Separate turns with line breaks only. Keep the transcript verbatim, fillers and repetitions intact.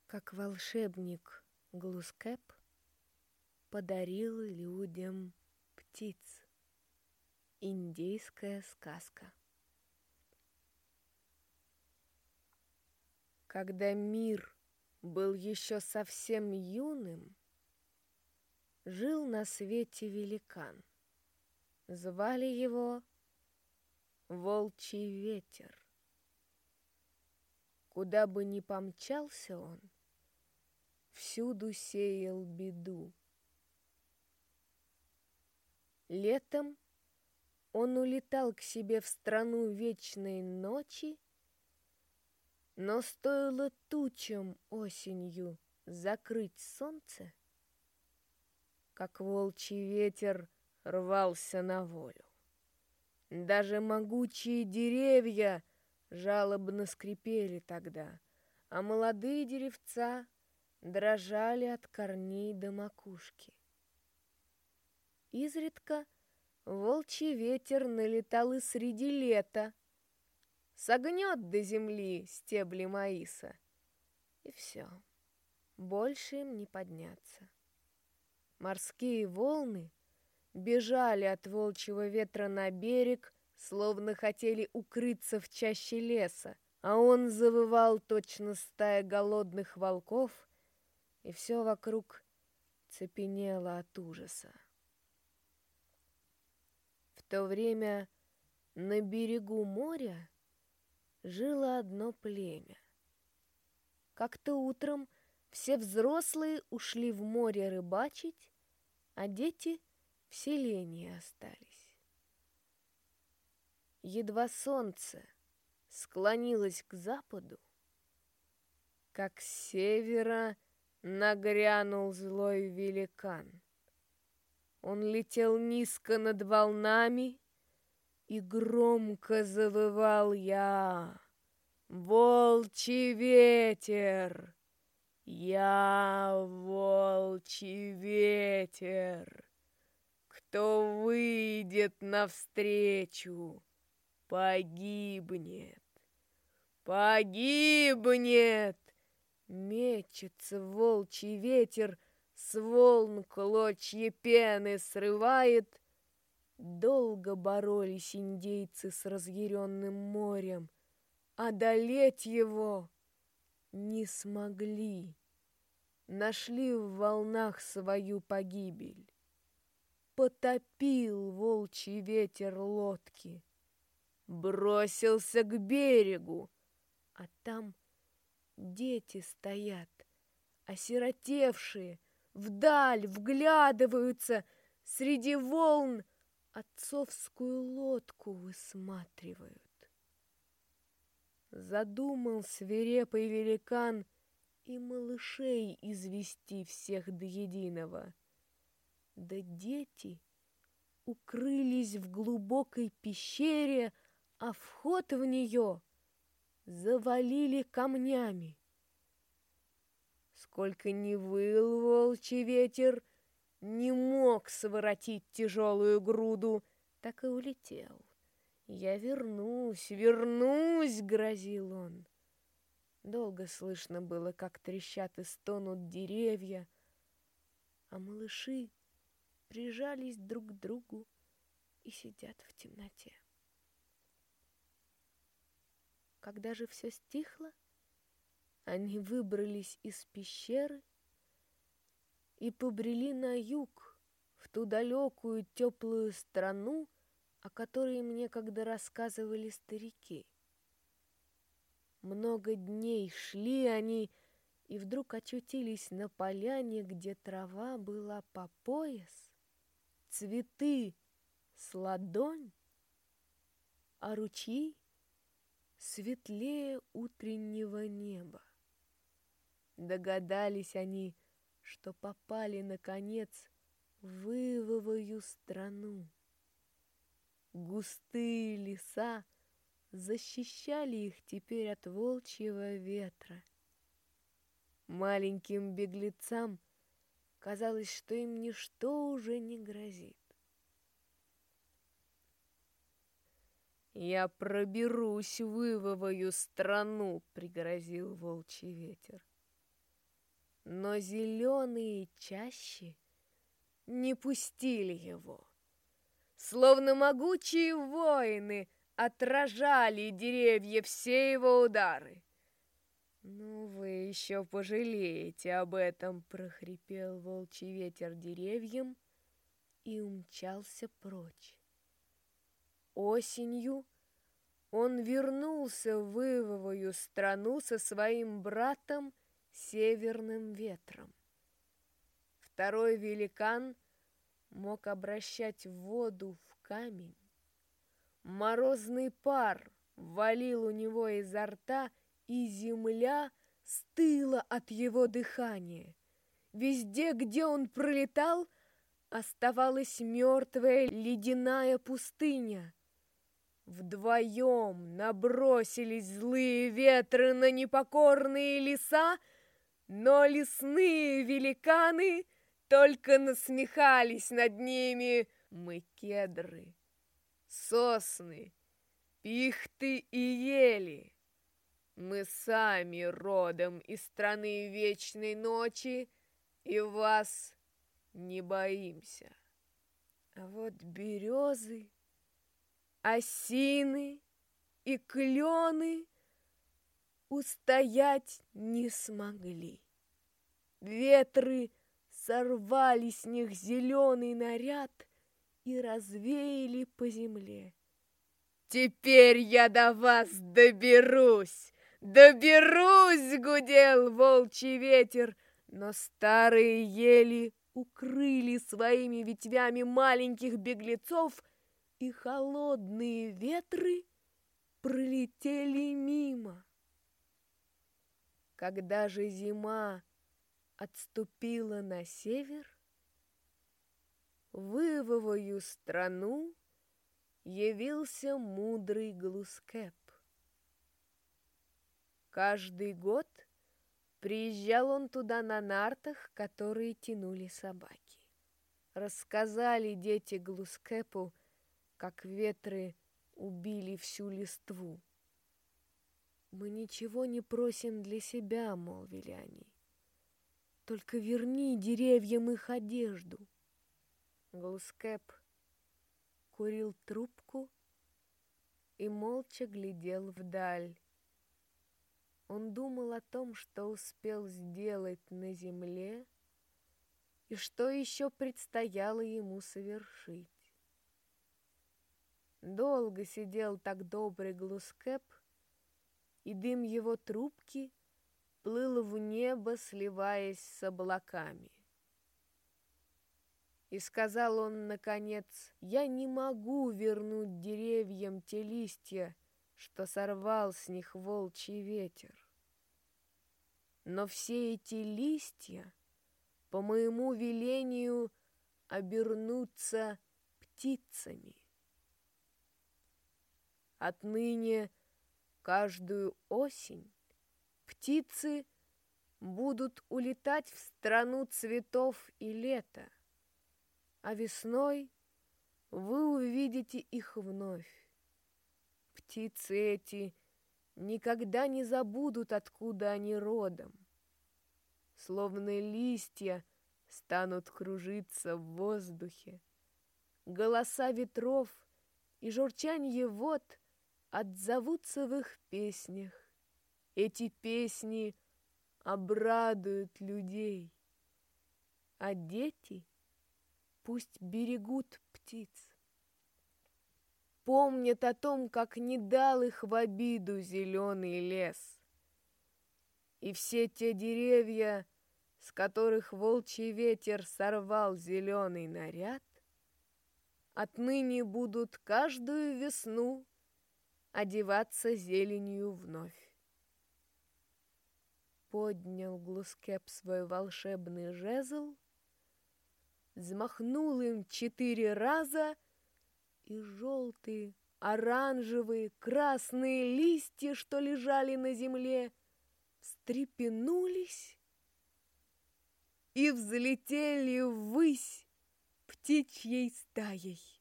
как волшебник Глускэп подарил людям птиц. Индейская сказка. Когда мир был еще совсем юным, жил на свете великан. Звали его Волчий ветер. Куда бы ни помчался он, всюду сеял беду. Летом он улетал к себе в страну вечной ночи, но стоило тучам осенью закрыть солнце, как волчий ветер рвался на волю. Даже могучие деревья жалобно скрипели тогда, а молодые деревца дрожали от корней до макушки. Изредка волчий ветер налетал и среди лета, согнет до земли стебли маиса, и все, больше им не подняться. Морские волны бежали от волчьего ветра на берег, словно хотели укрыться в чаще леса, а он завывал точно стая голодных волков, и все вокруг цепенело от ужаса. В то время на берегу моря жило одно племя. Как-то утром все взрослые ушли в море рыбачить, а дети в селении остались. Едва солнце склонилось к западу, как с севера нагрянул злой великан. Он летел низко над волнами и громко завывал: «Я волчий ветер! Я волчий ветер! Кто выйдет навстречу, погибнет! Погибнет!» Мечется волчий ветер, с волн клочья пены срывает. Долго боролись индейцы с разъяренным морем, одолеть его не смогли. Нашли в волнах свою погибель. Потопил волчий ветер лодки, бросился к берегу, а там дети стоят, осиротевшие, вдаль вглядываются, среди волн отцовскую лодку высматривают. Задумал свирепый великан и малышей извести всех до единого. Да дети укрылись в глубокой пещере, а вход в нее завалили камнями. Сколько ни выл волчий ветер, не мог своротить тяжелую груду, так и улетел. «Я вернусь, вернусь!» — грозил он. Долго слышно было, как трещат и стонут деревья, а малыши прижались друг к другу и сидят в темноте. Когда же все стихло, они выбрались из пещеры и побрели на юг, в ту далекую теплую страну, о которой мне когда рассказывали старики. Много дней шли они и вдруг очутились на поляне, где трава была по пояс, цветы с ладонь, а ручьи светлее утреннего неба. Догадались они, что попали, наконец, в ивовую страну. Густые леса защищали их теперь от волчьего ветра. Маленьким беглецам казалось, что им ничто уже не грозит. «Я проберусь в ивовую страну», — пригрозил волчий ветер. но зеленые чащи не пустили его. Словно могучие воины отражали деревья все его удары. «Ну, вы еще пожалеете об этом», — прохрипел волчий ветер деревьям и умчался прочь. Осенью он вернулся в Ивовую страну со своим братом Северным ветром. Второй великан мог обращать воду в камень. Морозный пар валил у него изо рта, и земля стыла от его дыхания. Везде, где он пролетал, оставалась мертвая ледяная пустыня. Вдвоем набросились злые ветры на непокорные леса, но лесные великаны только насмехались над ними. Мы кедры, сосны, пихты и ели. Мы сами родом из страны вечной ночи, и вас не боимся. А вот березы, осины и клены устоять не смогли. Ветры сорвали с них зеленый наряд и развеяли по земле. «Теперь я до вас доберусь! Доберусь!» — гудел волчий ветер, но старые ели укрыли своими ветвями маленьких беглецов, и холодные ветры пролетели мимо. Когда же зима отступила на север, в Ивовую страну явился мудрый Глускэп. Каждый год приезжал он туда на нартах, которые тянули собаки. Рассказали дети Глускэпу, как ветры убили всю листву. «Мы ничего не просим для себя», — молвили они. «Только верни деревьям их одежду». Глускэп курил трубку и молча глядел вдаль. Он думал о том, что успел сделать на земле и что еще предстояло ему совершить. Долго сидел так добрый Глускэп, и дым его трубки плыл в небо, сливаясь с облаками. И сказал он, наконец: «Я не могу вернуть деревьям те листья, что сорвал с них волчий ветер. Но все эти листья, по моему велению, обернутся птицами. Отныне каждую осень птицы будут улетать в страну цветов и лета, а весной вы увидите их вновь. Птицы эти никогда не забудут, откуда они родом. Словно листья станут кружиться в воздухе. Голоса ветров и журчанье вод отзовутся в их песнях. Эти песни обрадуют людей, а дети пусть берегут птиц. Помнят о том, как не дал их в обиду зеленый лес. И все те деревья, с которых волчий ветер сорвал зеленый наряд, отныне будут каждую весну одеваться зеленью вновь. Поднял Глускэп свой волшебный жезл, взмахнул им четыре раза, и желтые, оранжевые, красные листья, что лежали на земле, встрепенулись и взлетели ввысь птичьей стаей.